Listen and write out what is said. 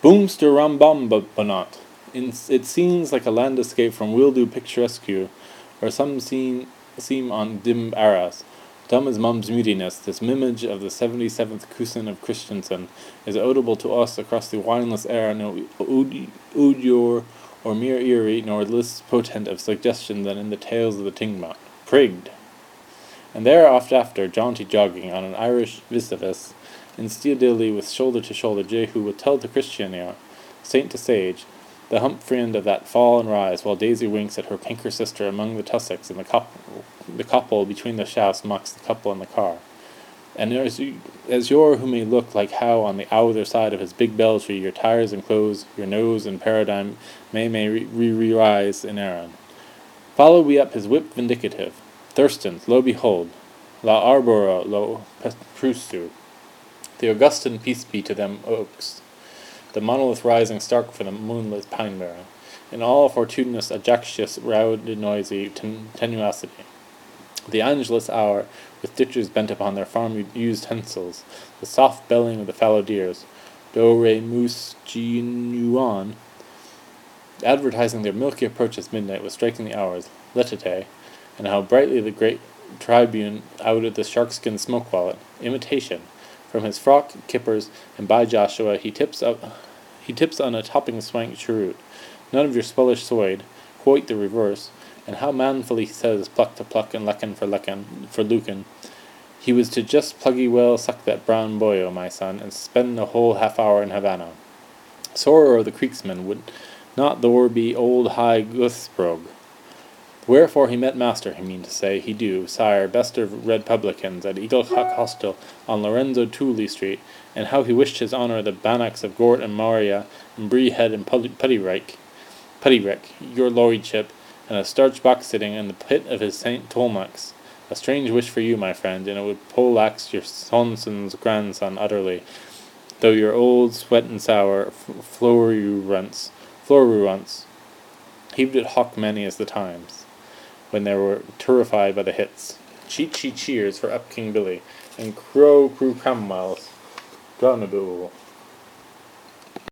Boomster Rambambonot. It seems like a land escape from Wildu Picturesque, or some scene on dim Arras. Dumb as Mum's mutiness, this mimage of the 77th cousin of Christensen is audible to us across the wineless air, no oudure or mere eerie, nor less potent of suggestion than in the tales of the Tingmouth. Prigged! And there oft after, jaunty jogging on an Irish vis-a-vis, in Steadily with shoulder-to-shoulder Jehu will tell to Christiania, saint to sage, the hump-friend of that fall and rise, while Daisy winks at her pinker sister among the tussocks, and the couple between the shafts mocks the couple in the car. And as you're who may look like how on the outher side of his big bell-tree your tires and clothes, your nose and paradigm may re-rise in Aaron. Follow we up his whip vindicative. Thurston's, lo behold, la arbora lo prustu. The Augustan peace be to them oaks, the monolith rising stark from the moonlit pine barren, in all fortuitous adjectious rowdy noisy tenuosity. The Angelus hour, with ditchers bent upon their farm-used utensils, the soft belling of the fallow deers, do re mus genuan, advertising their milky approach as midnight was striking the hours, letite, and how brightly the great tribune out of the sharkskin smoke-wallet, imitation, from his frock, kippers, and by Joshua he tips on a topping swank cheroot, none of your swellish soid, quite the reverse, and how manfully he says pluck to pluck and lecken for Lucan. He was to just pluggy well suck that brown boyo, my son, and spend the whole half-hour in Havana. Sorer of the creeksman would not thor be old high Guthbrog. Wherefore he met master, he mean to say, he do, sire, best of red publicans, at Eaglecock Hostel on Lorenzo Tooley Street, and how he wished his honour the bannocks of Gort and Maria, and Breehead and Puttyrick, your lordship, and a starch box sitting in the pit of his St. Tolmax. A strange wish for you, my friend, and it would poleaxe your Sonson's grandson utterly, though your old sweat and sour florurunts heaved it hawk many as the times, when they were terrified by the hits. Cheat cheers for up King Billy, and crew Cromwell's Donabool.